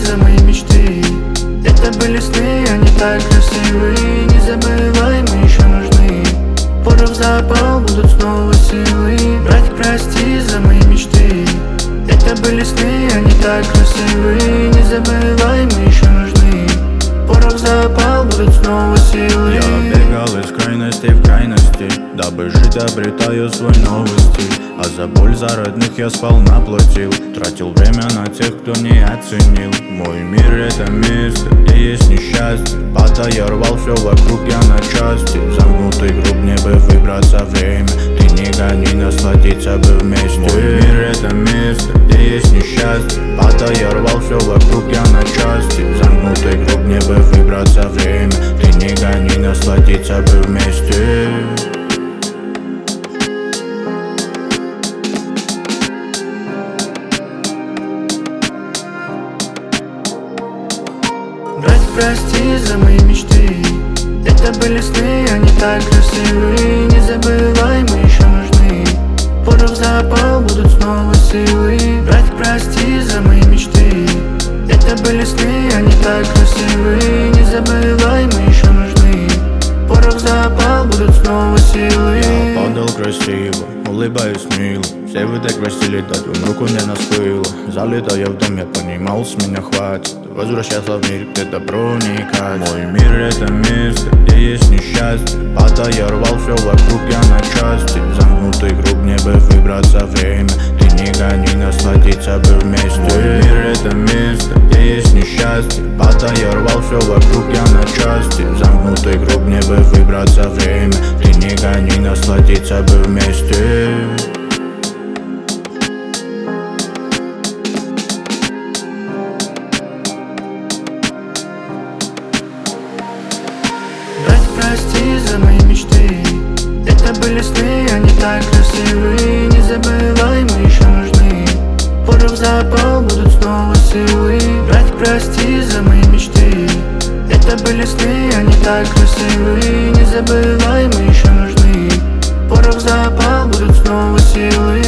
за мои мечты. Это были сны, они так красивы, незабываемые, еще нужны. Порох запал, будут снова силы. Братик, прости за мои мечты. Это были сны, они так красивы, незабываемые, еще нужны. Порох запал, будут снова силы. Я бегал из крайности в крайности, дабы жить обретаю свой новый стиль. А за боль, за родных я сполна платил, тратил время на тех, кто не оценил. Мой мир — это место, где есть несчастье. Падая, рвал все вокруг я на части. Замкнутый круг, мне бы выбраться время. Ты не гони, насладиться бы вместе. Мой мир — это место, где есть несчастье. Падая, рвал все вокруг я на части. Замкнутый круг, мне бы выбраться время. Ты не гони, насладиться бы вместе. Братик, прости за мои мечты. Это были сны, они так красивы, незабываемые, еще нужны. Порох запал, будут снова силы. Братик, прости за мои мечты. Это были сны, они так красивы, незабываемые, еще нужны. Порох запал, будут снова силы. Я падал красиво, улыбаюсь мило. Все вы так просили, дать вам руку мне на спыло. Залетая в дом, я понимал, с меня хватит возвращаться в мир, где добро проникать. Мой мир — это место, где есть несчастье. Падая, рвал все вокруг я на части. Замкнутый круг, мне бы выбраться время. Ты не гони, насладиться бы вместе. Мой мир — это место, где есть несчастье. Падая, рвал все вокруг я на части. Замкнутый круг, мне бы выбраться время. Ты не гони, насладиться бы вместе. Братик, прости за мои мечты. Это были сны, они так красивы, незабываемые, еще нужны. Порох запал, будут снова силы. Братик, прости за мои мечты. Это были сны, они так красивы, незабываемые, еще нужны. Порох запал, будут снова силы.